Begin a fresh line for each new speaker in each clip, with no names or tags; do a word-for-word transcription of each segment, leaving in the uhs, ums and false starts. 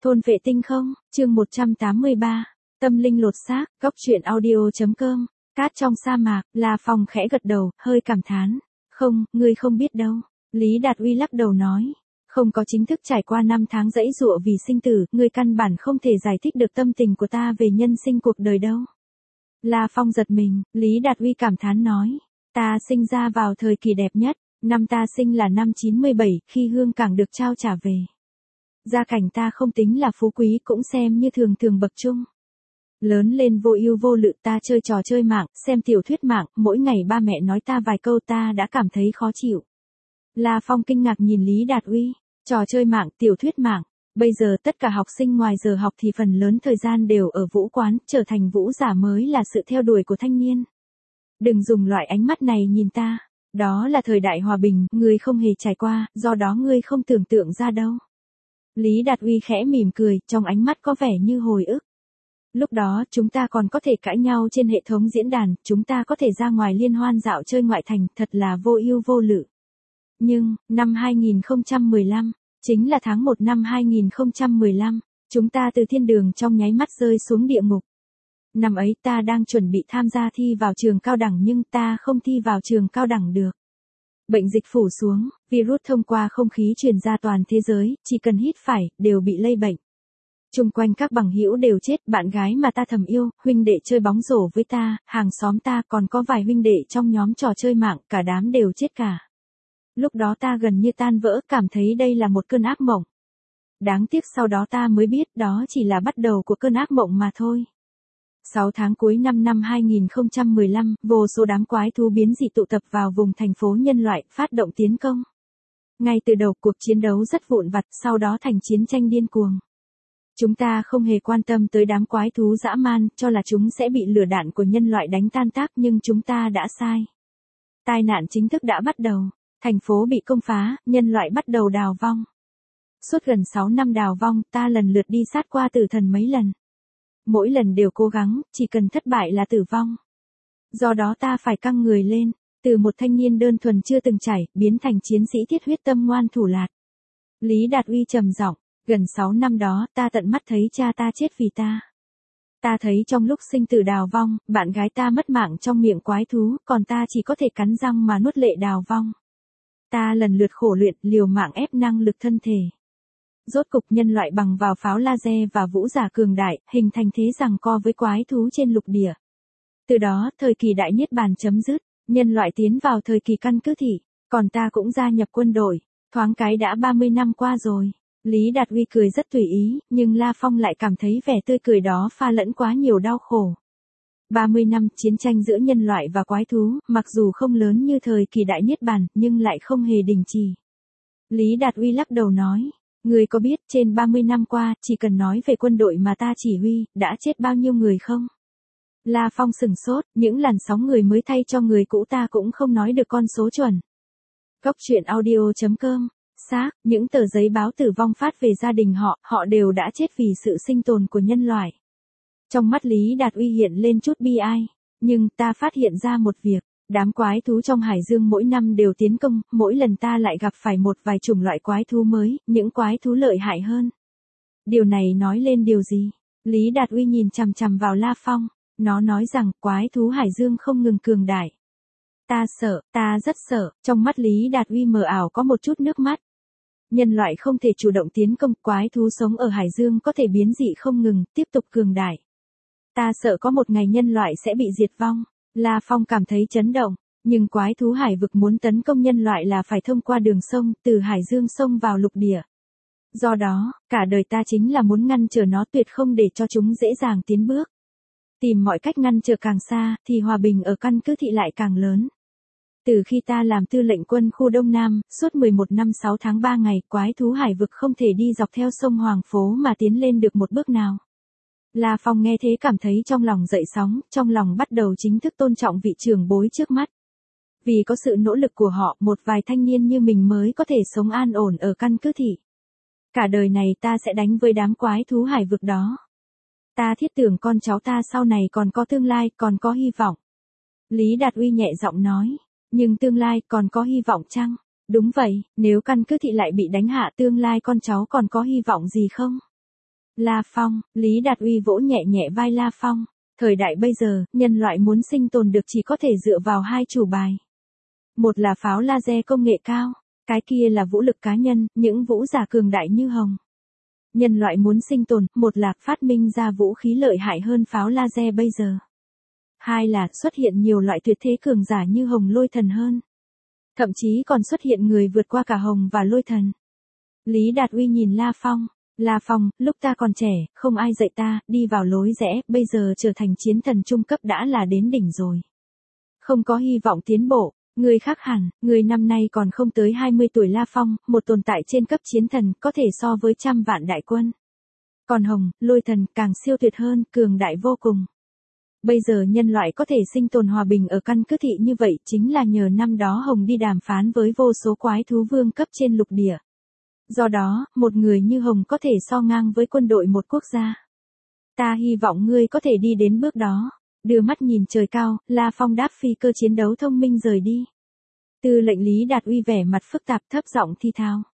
Thôn vệ tinh không, chương một trăm tám mươi ba, tâm linh lột xác, góc truyện audio.com, cát trong sa mạc, La Phong khẽ gật đầu, hơi cảm thán. Không, ngươi không biết đâu. Lý Đạt Uy lắc đầu nói. Không có chính thức trải qua năm tháng dẫy dụa vì sinh tử, ngươi căn bản không thể giải thích được tâm tình của ta về nhân sinh cuộc đời đâu. La Phong giật mình, Lý Đạt Uy cảm thán nói. Ta sinh ra vào thời kỳ đẹp nhất, năm ta sinh là năm chín mươi bảy, khi Hương Cảng được trao trả về. Gia cảnh ta không tính là phú quý cũng xem như thường thường bậc trung. Lớn lên vô ưu vô lự, ta chơi trò chơi mạng, xem tiểu thuyết mạng, mỗi ngày ba mẹ nói ta vài câu ta đã cảm thấy khó chịu. La Phong kinh ngạc nhìn Lý Đạt Uy, trò chơi mạng, tiểu thuyết mạng, bây giờ tất cả học sinh ngoài giờ học thì phần lớn thời gian đều ở vũ quán, trở thành vũ giả mới là sự theo đuổi của thanh niên. Đừng dùng loại ánh mắt này nhìn ta, đó là thời đại hòa bình, ngươi không hề trải qua, do đó ngươi không tưởng tượng ra đâu. Lý Đạt Uy khẽ mỉm cười, trong ánh mắt có vẻ như hồi ức. Lúc đó chúng ta còn có thể cãi nhau trên hệ thống diễn đàn, chúng ta có thể ra ngoài liên hoan dạo chơi ngoại thành, thật là vô ưu vô lự. Nhưng, năm hai nghìn không trăm mười lăm, chính là tháng một năm hai nghìn không trăm mười lăm, chúng ta từ thiên đường trong nháy mắt rơi xuống địa ngục. Năm ấy ta đang chuẩn bị tham gia thi vào trường cao đẳng nhưng ta không thi vào trường cao đẳng được. Bệnh dịch phủ xuống, virus thông qua không khí truyền ra toàn thế giới, chỉ cần hít phải, đều bị lây bệnh. Chung quanh các bằng hữu đều chết, bạn gái mà ta thầm yêu, huynh đệ chơi bóng rổ với ta, hàng xóm ta còn có vài huynh đệ trong nhóm trò chơi mạng, cả đám đều chết cả. Lúc đó ta gần như tan vỡ, cảm thấy đây là một cơn ác mộng. Đáng tiếc sau đó ta mới biết đó chỉ là bắt đầu của cơn ác mộng mà thôi. sáu tháng cuối năm năm hai nghìn không trăm mười lăm, vô số đám quái thú biến dị tụ tập vào vùng thành phố nhân loại, phát động tiến công. Ngay từ đầu cuộc chiến đấu rất vụn vặt, sau đó thành chiến tranh điên cuồng. Chúng ta không hề quan tâm tới đám quái thú dã man, cho là chúng sẽ bị lửa đạn của nhân loại đánh tan tác nhưng chúng ta đã sai. Tai nạn chính thức đã bắt đầu, thành phố bị công phá, nhân loại bắt đầu đào vong. Suốt gần sáu năm đào vong, ta lần lượt đi sát qua tử thần mấy lần. Mỗi lần đều cố gắng, chỉ cần thất bại là tử vong. Do đó ta phải căng người lên, từ một thanh niên đơn thuần chưa từng trải, biến thành chiến sĩ thiết huyết tâm ngoan thủ lạt. Lý Đạt Uy trầm giọng, gần sáu năm đó, ta tận mắt thấy cha ta chết vì ta. Ta thấy trong lúc sinh tử đào vong, bạn gái ta mất mạng trong miệng quái thú, còn ta chỉ có thể cắn răng mà nuốt lệ đào vong. Ta lần lượt khổ luyện, liều mạng ép năng lực thân thể. Rốt cục nhân loại bằng vào pháo laser và vũ giả cường đại, hình thành thế giằng co với quái thú trên lục địa. Từ đó, thời kỳ đại niết bàn chấm dứt, nhân loại tiến vào thời kỳ căn cứ thị, còn ta cũng gia nhập quân đội, thoáng cái đã ba mươi năm qua rồi. Lý Đạt Uy cười rất tùy ý, nhưng La Phong lại cảm thấy vẻ tươi cười đó pha lẫn quá nhiều đau khổ. ba mươi năm chiến tranh giữa nhân loại và quái thú, mặc dù không lớn như thời kỳ đại niết bàn, nhưng lại không hề đình chỉ. Lý Đạt Uy lắc đầu nói. Người có biết trên ba mươi năm qua, chỉ cần nói về quân đội mà ta chỉ huy, đã chết bao nhiêu người không? La Phong sừng sốt, những làn sóng người mới thay cho người cũ ta cũng không nói được con số chuẩn. Góc truyện audio.com, xác, những tờ giấy báo tử vong phát về gia đình họ, họ đều đã chết vì sự sinh tồn của nhân loại. Trong mắt Lý Đạt Uy hiện lên chút bi ai, nhưng ta phát hiện ra một việc. Đám quái thú trong hải dương mỗi năm đều tiến công, mỗi lần ta lại gặp phải một vài chủng loại quái thú mới, những quái thú lợi hại hơn. Điều này nói lên điều gì? Lý Đạt Uy nhìn chằm chằm vào La Phong, nó nói rằng quái thú hải dương không ngừng cường đại. Ta sợ, ta rất sợ, trong mắt Lý Đạt Uy mờ ảo có một chút nước mắt. Nhân loại không thể chủ động tiến công, quái thú sống ở hải dương có thể biến dị không ngừng, tiếp tục cường đại. Ta sợ có một ngày nhân loại sẽ bị diệt vong. La Phong cảm thấy chấn động, nhưng quái thú hải vực muốn tấn công nhân loại là phải thông qua đường sông, từ hải dương sông vào lục địa. Do đó, cả đời ta chính là muốn ngăn trở nó, tuyệt không để cho chúng dễ dàng tiến bước. Tìm mọi cách ngăn trở càng xa, thì hòa bình ở căn cứ thị lại càng lớn. Từ khi ta làm tư lệnh quân khu Đông Nam, suốt mười một năm sáu tháng ba ngày, quái thú hải vực không thể đi dọc theo sông Hoàng Phố mà tiến lên được một bước nào. La Phong nghe thế cảm thấy trong lòng dậy sóng, trong lòng bắt đầu chính thức tôn trọng vị trưởng bối trước mắt. Vì có sự nỗ lực của họ, một vài thanh niên như mình mới có thể sống an ổn ở căn cứ thị. Cả đời này ta sẽ đánh với đám quái thú hải vực đó. Ta thiết tưởng con cháu ta sau này còn có tương lai, còn có hy vọng. Lý Đạt Uy nhẹ giọng nói, nhưng tương lai còn có hy vọng chăng? Đúng vậy, nếu căn cứ thị lại bị đánh hạ, tương lai con cháu còn có hy vọng gì không? La Phong, Lý Đạt Uy vỗ nhẹ nhẹ vai La Phong. Thời đại bây giờ, nhân loại muốn sinh tồn được chỉ có thể dựa vào hai chủ bài. Một là pháo laser công nghệ cao, cái kia là vũ lực cá nhân, những vũ giả cường đại như Hồng. Nhân loại muốn sinh tồn, một là phát minh ra vũ khí lợi hại hơn pháo laser bây giờ. Hai là xuất hiện nhiều loại tuyệt thế cường giả như Hồng Lôi Thần hơn. Thậm chí còn xuất hiện người vượt qua cả Hồng và Lôi Thần. Lý Đạt Uy nhìn La Phong. La Phong, lúc ta còn trẻ, không ai dạy ta, đi vào lối rẽ, bây giờ trở thành chiến thần trung cấp đã là đến đỉnh rồi. Không có hy vọng tiến bộ, người khác hẳn, người năm nay còn không tới hai mươi tuổi. La Phong, một tồn tại trên cấp chiến thần, có thể so với trăm vạn đại quân. Còn Hồng, Lôi Thần, càng siêu tuyệt hơn, cường đại vô cùng. Bây giờ nhân loại có thể sinh tồn hòa bình ở căn cứ thị như vậy, chính là nhờ năm đó Hồng đi đàm phán với vô số quái thú vương cấp trên lục địa. Do đó, một người như Hồng có thể so ngang với quân đội một quốc gia. Ta hy vọng ngươi có thể đi đến bước đó. Đưa mắt nhìn trời cao, La Phong đáp phi cơ chiến đấu thông minh rời đi. Tư lệnh Lý Đạt Uy vẻ mặt phức tạp thấp giọng thi thao.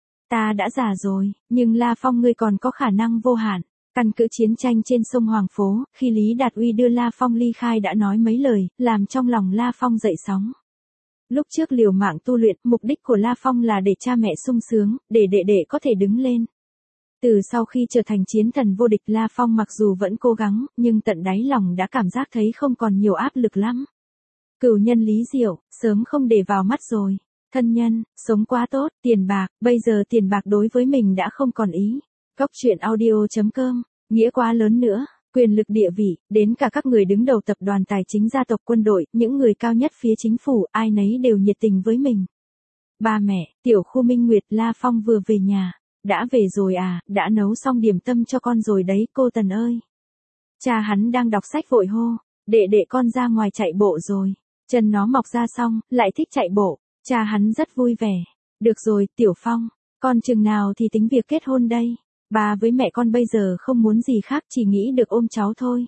Ta đã già rồi, nhưng La Phong ngươi còn có khả năng vô hạn. Căn cứ chiến tranh trên sông Hoàng Phố, khi Lý Đạt Uy đưa La Phong ly khai đã nói mấy lời, làm trong lòng La Phong dậy sóng. Lúc trước liều mạng tu luyện, mục đích của La Phong là để cha mẹ sung sướng, để đệ đệ có thể đứng lên. Từ sau khi trở thành chiến thần vô địch, La Phong mặc dù vẫn cố gắng, nhưng tận đáy lòng đã cảm giác thấy không còn nhiều áp lực lắm. Cửu nhân Lý Diệu, sớm không để vào mắt rồi. Thân nhân, sống quá tốt, tiền bạc, bây giờ tiền bạc đối với mình đã không còn ý. Góc truyện audio chấm com, nghĩa quá lớn nữa. Quyền lực địa vị, đến cả các người đứng đầu tập đoàn tài chính gia tộc quân đội, những người cao nhất phía chính phủ, ai nấy đều nhiệt tình với mình. Ba mẹ, tiểu khu Minh Nguyệt, La Phong vừa về nhà. Đã về rồi à, đã nấu xong điểm tâm cho con rồi đấy, cô Tần ơi. Cha hắn đang đọc sách vội hô, đệ đệ con ra ngoài chạy bộ rồi. Chân nó mọc ra xong, lại thích chạy bộ, cha hắn rất vui vẻ. Được rồi, Tiểu Phong, con chừng nào thì tính việc kết hôn đây? Bà với mẹ con bây giờ không muốn gì khác, chỉ nghĩ được ôm cháu thôi.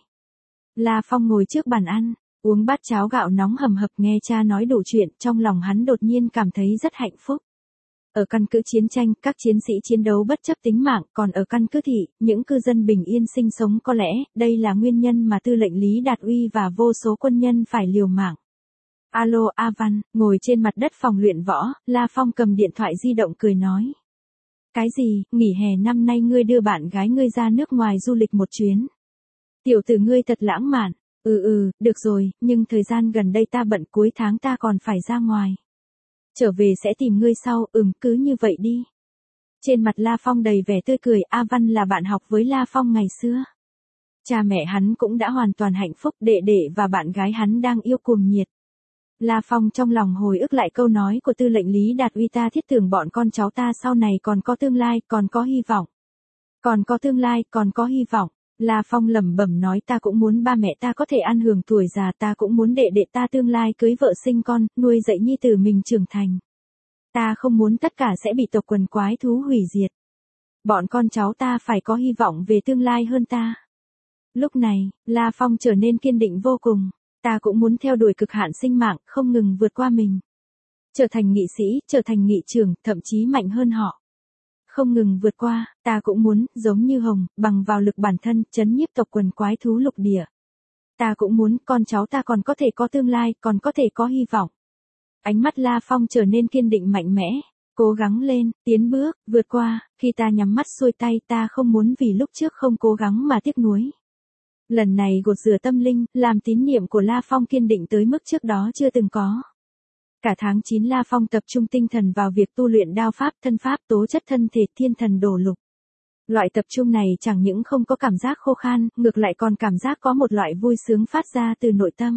La Phong ngồi trước bàn ăn, uống bát cháo gạo nóng hầm hập, nghe cha nói đủ chuyện, trong lòng hắn đột nhiên cảm thấy rất hạnh phúc. Ở căn cứ chiến tranh, các chiến sĩ chiến đấu bất chấp tính mạng, còn ở căn cứ thị, những cư dân bình yên sinh sống, có lẽ, đây là nguyên nhân mà tư lệnh Lý Đạt Uy và vô số quân nhân phải liều mạng. Alo A Văn, ngồi trên mặt đất phòng luyện võ, La Phong cầm điện thoại di động cười nói. Cái gì, nghỉ hè năm nay ngươi đưa bạn gái ngươi ra nước ngoài du lịch một chuyến. Tiểu tử ngươi thật lãng mạn, ừ ừ, được rồi, nhưng thời gian gần đây ta bận, cuối tháng ta còn phải ra ngoài. Trở về sẽ tìm ngươi sau, ừm, cứ như vậy đi. Trên mặt La Phong đầy vẻ tươi cười, A Văn là bạn học với La Phong ngày xưa. Cha mẹ hắn cũng đã hoàn toàn hạnh phúc, đệ đệ và bạn gái hắn đang yêu cuồng nhiệt. La Phong trong lòng hồi ức lại câu nói của tư lệnh Lý Đạt Uy, ta thiết tưởng bọn con cháu ta sau này còn có tương lai, còn có hy vọng. Còn có tương lai, còn có hy vọng. La Phong lẩm bẩm nói, ta cũng muốn ba mẹ ta có thể ăn hưởng tuổi già, ta cũng muốn đệ đệ ta tương lai cưới vợ sinh con, nuôi dạy nhi tử mình trưởng thành. Ta không muốn tất cả sẽ bị tộc quần quái thú hủy diệt. Bọn con cháu ta phải có hy vọng về tương lai hơn ta. Lúc này, La Phong trở nên kiên định vô cùng. Ta cũng muốn theo đuổi cực hạn sinh mạng, không ngừng vượt qua mình. Trở thành nghị sĩ, trở thành nghị trưởng, thậm chí mạnh hơn họ. Không ngừng vượt qua, ta cũng muốn, giống như Hồng, bằng vào lực bản thân, chấn nhiếp tộc quần quái thú lục địa. Ta cũng muốn, con cháu ta còn có thể có tương lai, còn có thể có hy vọng. Ánh mắt La Phong trở nên kiên định mạnh mẽ. Cố gắng lên, tiến bước, vượt qua, khi ta nhắm mắt xuôi tay, ta không muốn vì lúc trước không cố gắng mà tiếc nuối. Lần này gột rửa tâm linh, làm tín niệm của La Phong kiên định tới mức trước đó chưa từng có. Cả tháng chín La Phong tập trung tinh thần vào việc tu luyện đao pháp, thân pháp, tố chất thân thể, thiên thần đổ lục. Loại tập trung này chẳng những không có cảm giác khô khan, ngược lại còn cảm giác có một loại vui sướng phát ra từ nội tâm.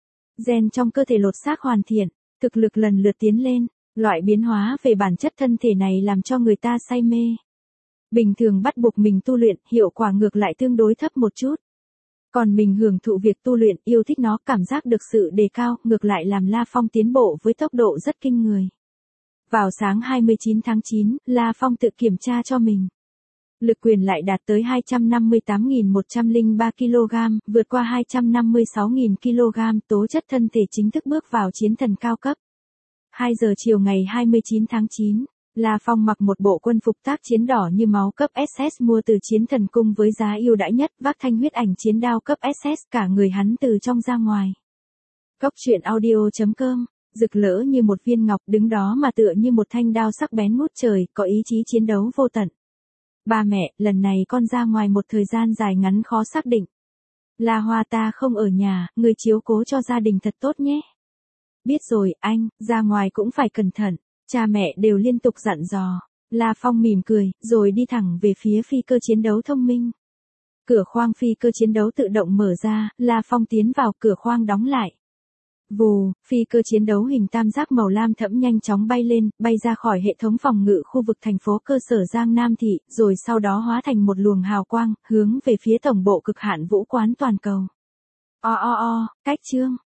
Gen trong cơ thể lột xác hoàn thiện, thực lực lần lượt tiến lên, loại biến hóa về bản chất thân thể này làm cho người ta say mê. Bình thường bắt buộc mình tu luyện, hiệu quả ngược lại tương đối thấp một chút. Còn mình hưởng thụ việc tu luyện, yêu thích nó, cảm giác được sự đề cao, ngược lại làm La Phong tiến bộ với tốc độ rất kinh người. Vào sáng hai mươi chín tháng chín, La Phong tự kiểm tra cho mình. Lực quyền lại đạt tới hai trăm năm mươi tám nghìn một trăm lẻ ba ki lô gam, vượt qua hai trăm năm mươi sáu nghìn ki lô gam, tố chất thân thể chính thức bước vào chiến thần cao cấp. hai giờ chiều ngày hai mươi chín tháng chín, La Phong mặc một bộ quân phục tác chiến đỏ như máu cấp ét ét mua từ Chiến Thần Cung với giá ưu đãi nhất, vác thanh huyết ảnh chiến đao cấp ét ét, cả người hắn từ trong ra ngoài. Góc truyện audio chấm com, rực rỡ như một viên ngọc, đứng đó mà tựa như một thanh đao sắc bén ngút trời, có ý chí chiến đấu vô tận. Ba mẹ, lần này con ra ngoài một thời gian dài ngắn khó xác định. La Hoa ta không ở nhà, người chiếu cố cho gia đình thật tốt nhé. Biết rồi, anh, ra ngoài cũng phải cẩn thận. Cha mẹ đều liên tục dặn dò. La Phong mỉm cười, rồi đi thẳng về phía phi cơ chiến đấu thông minh. Cửa khoang phi cơ chiến đấu tự động mở ra, La Phong tiến vào, cửa khoang đóng lại. Vù, phi cơ chiến đấu hình tam giác màu lam thẫm nhanh chóng bay lên, bay ra khỏi hệ thống phòng ngự khu vực thành phố cơ sở Giang Nam Thị, rồi sau đó hóa thành một luồng hào quang, hướng về phía tổng bộ Cực Hạn Vũ Quán toàn cầu. O o o, cách chương.